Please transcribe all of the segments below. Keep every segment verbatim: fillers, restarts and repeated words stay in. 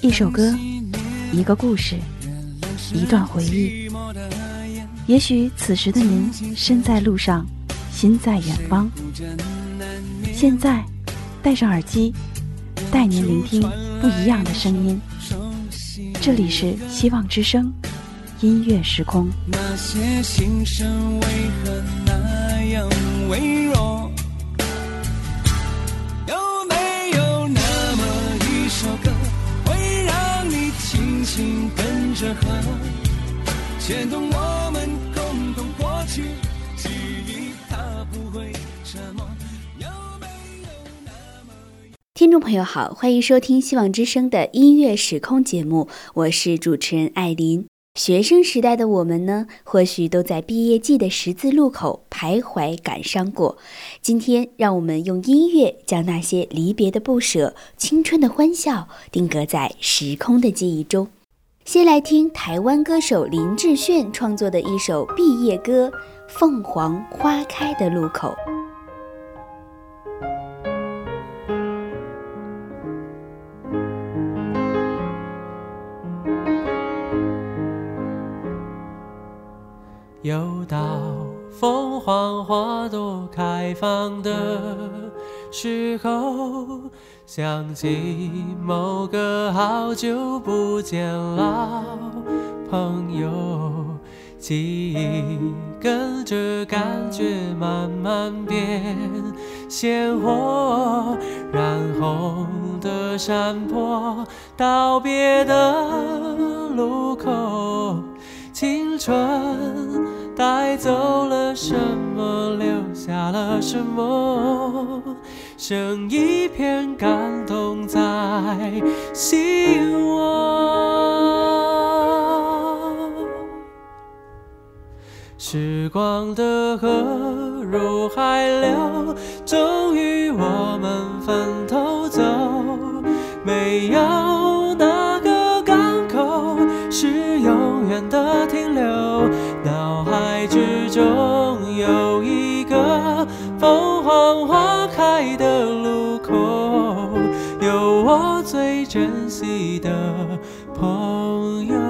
一首歌，一个故事，一段回忆。也许此时的您身在路上，心在远方。现在戴上耳机，带您聆听不一样的声音。这里是希望之声音乐时空。 那些心声为何那样微弱？有没有那么一首歌，会让你轻轻跟着和，牵动我们共同过去，记忆它不会沉默。有没有那么听众朋友好，欢迎收听希望之声的音乐时空节目，我是主持人艾琳。学生时代的我们呢，或许都在毕业季的十字路口徘徊感伤过。今天让我们用音乐将那些离别的不舍、青春的欢笑定格在时空的记忆中。先来听台湾歌手林志炫创作的一首毕业歌《凤凰花开的路口》。 又到凤凰花朵开放的时候，想起某个好久不见老朋友，记忆跟着感觉慢慢变鲜活，染红的山坡，道别的路口，青春带走了什么，留下了什么，剩一片感动在心窝。时光的河入海流，终于我们分头走，没有哪个港口是永远的停留，脑海之中有一个凤凰花开的路口，有我最珍惜的朋友。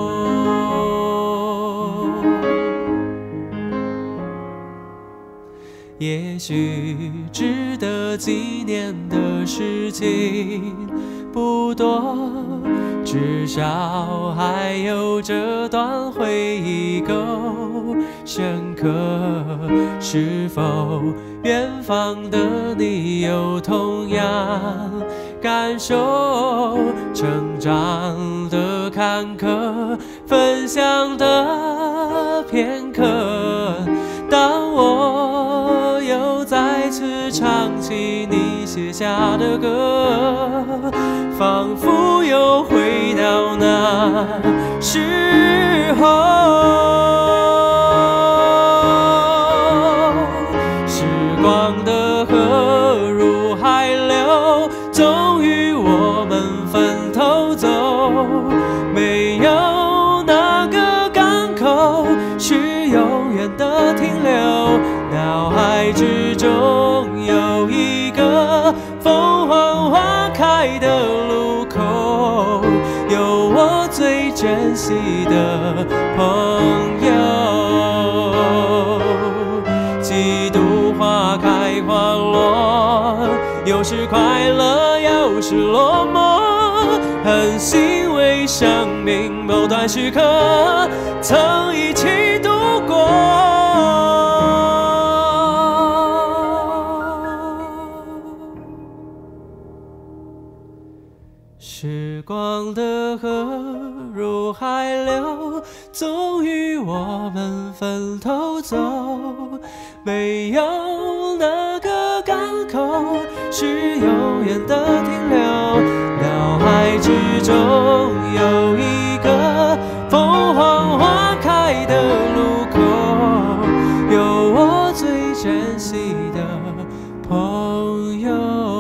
也许值得纪念的事情不多，至少还有这段回忆够深刻。是否远方的你有同样感受？成长的坎坷，分享的片刻，当我又再次唱起你写下的歌，仿佛又回到那时候。时光的河入海流，终于我们分头走，没有哪个港口是永远的停留，脑海之中有一个凤凰花开的路口，有我最珍惜的朋友。几度花开花落，有时快乐有时落寞，很欣慰生命某段时刻曾一起度过。时光的河入海流，终于我们分头走，没有哪个港口是永远的停留，脑海之中有一个凤凰花开的路口，有我最珍惜的朋友，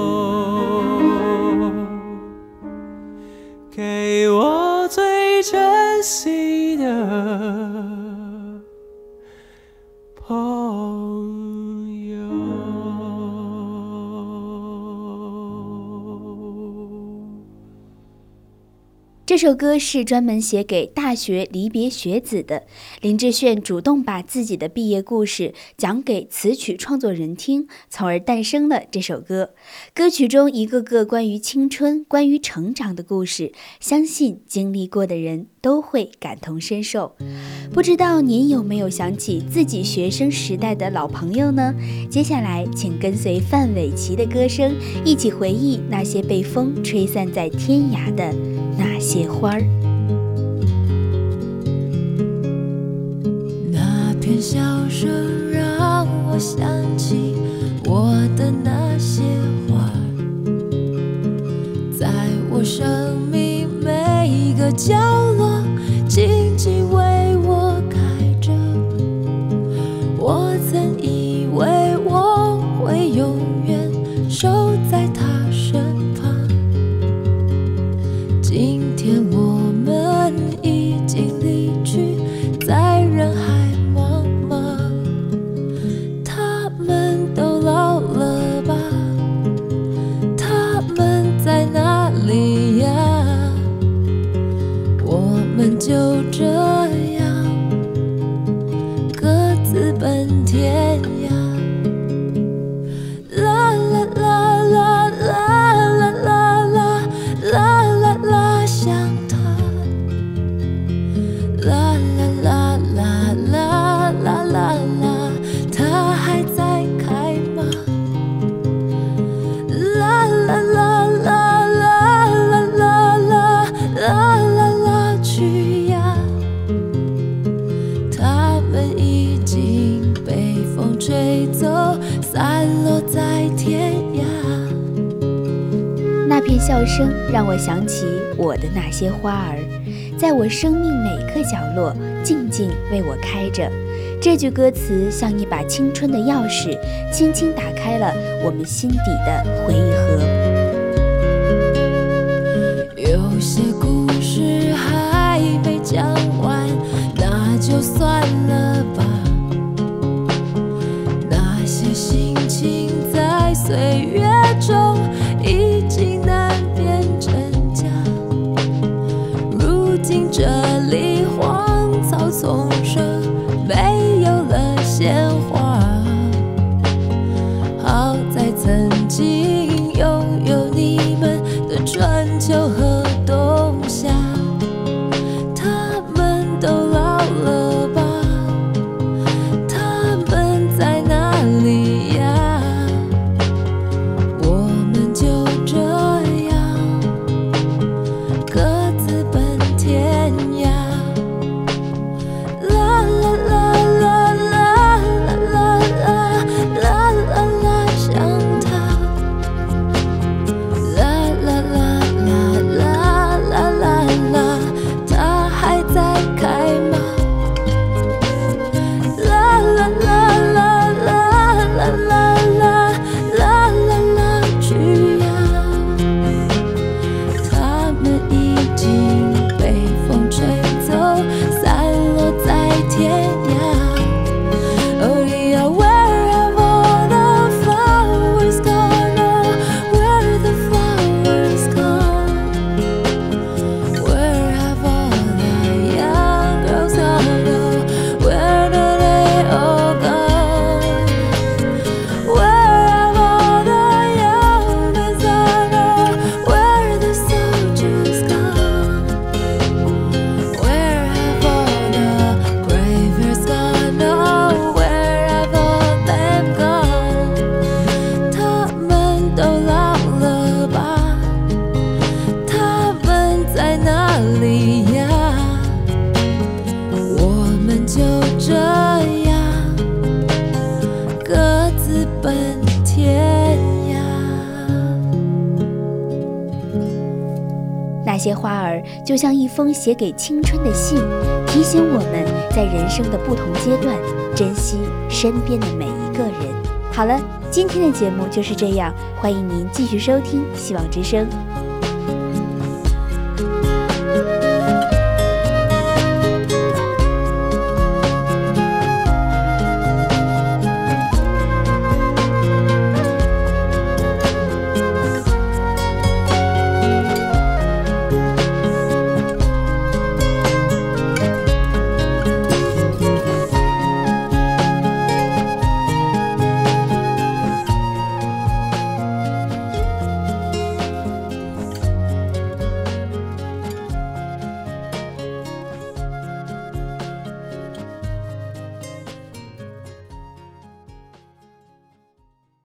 给我最珍惜的朋友。 这首歌是专门写给大学离别学子的，林志炫主动把自己的毕业故事讲给词曲创作人听，从而诞生了这首歌。歌曲中一个个关于青春、关于成长的故事，相信经历过的人都会感同身受。不知道您有没有想起自己学生时代的老朋友呢？接下来请跟随范玮琪的歌声，一起回忆那些被风吹散在天涯的那些花儿。 那片笑声让我想起我的那些花，在我生命每一个角落静静为我开着。我曾以为我会永远守在他身旁，今天我们已经离去，在人海茫茫。他们都老了吧？他们在哪里呀？我们就这样各自奔天涯。啦啦啦啦啦啦啦啦啦啦啦，想他。啦啦啦啦啦啦啦啦，他还在开吗？啦啦啦啦啦啦啦啦啦啦啦，去呀！他们已经被风吹走，散落在天涯。 那片笑声让我想起我的那些花儿，在我生命每个角落静静为我开着。这句歌词像一把青春的钥匙，轻轻打开了我们心底的回忆盒。 有些故事还没讲完，那就算了吧。那些心情在岁月中已经难辨真假，如今这里荒草丛生，没有了鲜花。好在曾经拥有你们的春秋和冬夏，他们都老了吧？他们在哪里呀？我们就这样各自奔天涯。啦啦啦啦啦啦啦啦啦啦啦，想他。啦啦啦啦啦啦啦啦，他还在开吗？啦啦啦啦啦啦啦啦啦啦啦，去呀！他们已经被风吹走，散落在天涯。Oh yeah, where have all the flowers gone? Oh, where the flowers gone? Where have all the young girls gone? Oh, where do they all gone? Where have all the young men gone? Oh, where are the soldiers gone? Where have all the bravers gone? Oh, where have all them gone? 他们都老了吧？他们在哪里呀？我们就这样各自奔天涯。 那些花儿就像一封写给青春的信，提醒我们在人生的不同阶段珍惜身边的每一个人。好了，今天的节目就是这样，欢迎您继续收听希望之声。